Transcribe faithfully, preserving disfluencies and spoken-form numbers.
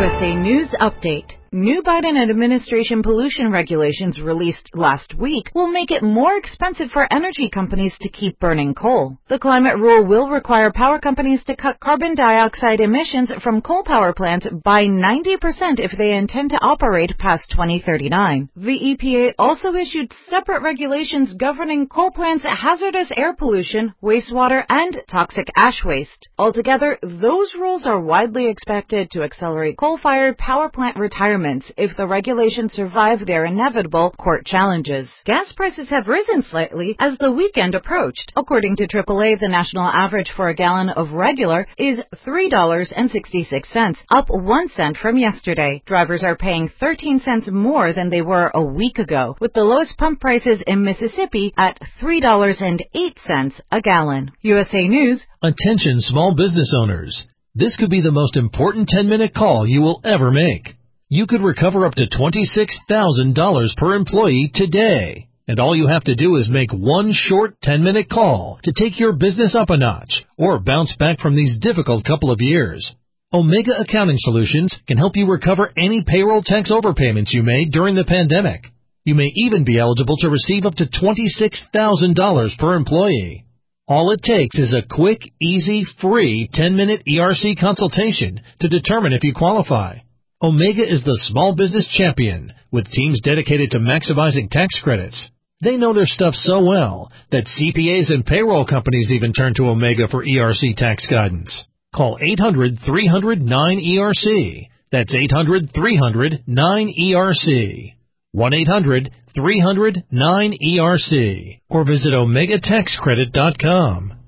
S A News Update. New Biden administration pollution regulations released last week will make it more expensive for energy companies to keep burning coal. The climate rule will require power companies to cut carbon dioxide emissions from coal power plants by ninety percent if they intend to operate past twenty thirty-nine. The E P A also issued separate regulations governing coal plants' hazardous air pollution, wastewater, and toxic ash waste. Altogether, those rules are widely expected to accelerate coal-fired power plant retirement if the regulations survive their inevitable court challenges. Gas prices have risen slightly as the weekend approached. According to triple A, the national average for a gallon of regular is three dollars and sixty-six cents, up one cent from yesterday. Drivers are paying thirteen cents more than they were a week ago, with the lowest pump prices in Mississippi at three dollars and eight cents a gallon. U S A News. Attention small business owners. This could be the most important ten-minute call you will ever make. You could recover up to twenty-six thousand dollars per employee today. And all you have to do is make one short ten-minute call to take your business up a notch or bounce back from these difficult couple of years. Omega Accounting Solutions can help you recover any payroll tax overpayments you made during the pandemic. You may even be eligible to receive up to twenty-six thousand dollars per employee. All it takes is a quick, easy, free ten-minute E R C consultation to determine if you qualify. Omega is the small business champion with teams dedicated to maximizing tax credits. They know their stuff so well that C P As and payroll companies even turn to Omega for E R C tax guidance. Call eight hundred, three hundred, nine E R C. That's eight hundred, three hundred, nine E R C. one eight hundred, three hundred, nine E R C. Or visit omega tax credit dot com.